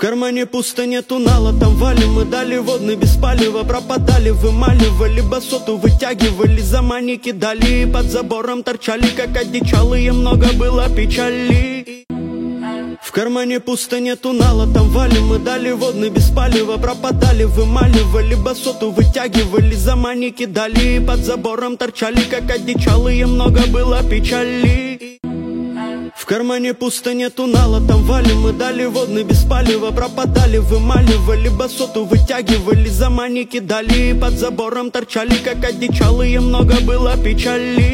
кармане пусто, нету нала, там валим. Мы дали водный без палева, пропадали, вымаливали басоту, вытягивали, за мани кидали. Под забором торчали, как одичалые, много было печали. В кармане пусто, нету нала, там валим. Мы дали водный без палева, пропадали, вымаливали басоту, вытягивали, за мани кидали. Под забором торчали, как одичалые, много было печали. В кармане пусто, нету нала, там валим. Мы дали водный без палева, пропадали, вымаливали басоту, вытягивали, за мани кидали. Под забором торчали, как одичалые, много было печали.